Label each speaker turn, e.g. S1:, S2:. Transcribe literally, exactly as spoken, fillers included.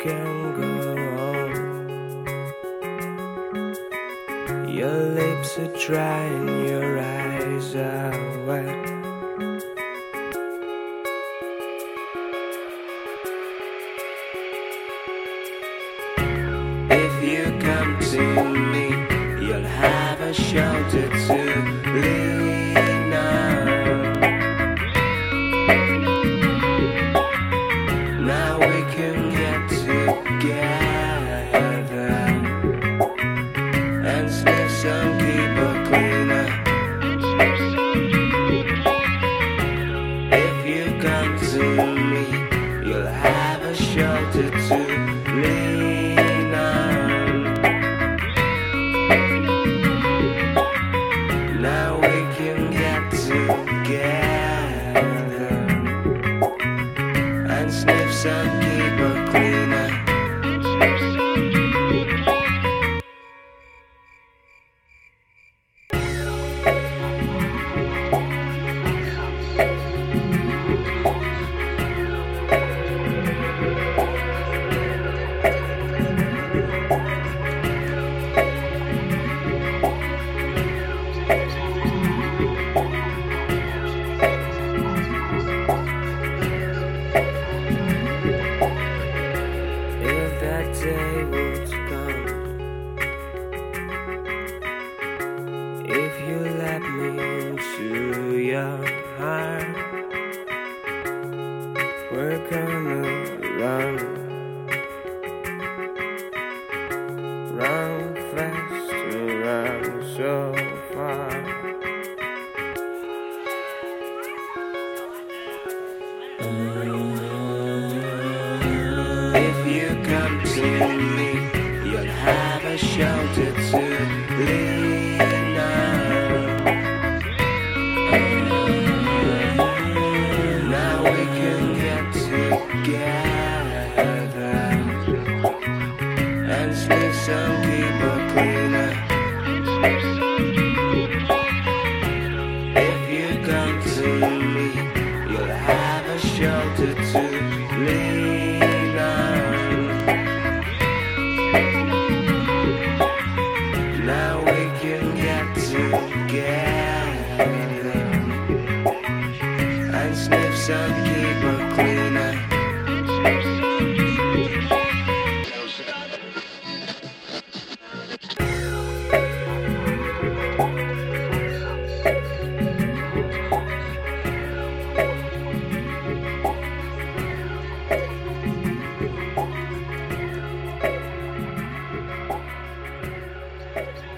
S1: can go home. Your lips are dry and your eyes are wet. If you come to me, you'll have a shelter to lean on. Now we can get together and sniff some people cleaner. If you come to me, you'll have a shelter to lean on. Now we can get together and sniff some people cleaner. Day would come if you let me into your heart. We're gonna run, run fast and run so far. If you come to me, you'll have a shelter to lean on. Now we can get together and sniff some people cleaner. If you come to me, you'll have a shelter to lean on. Now we can get together and sniff some people cleaner. Thank you.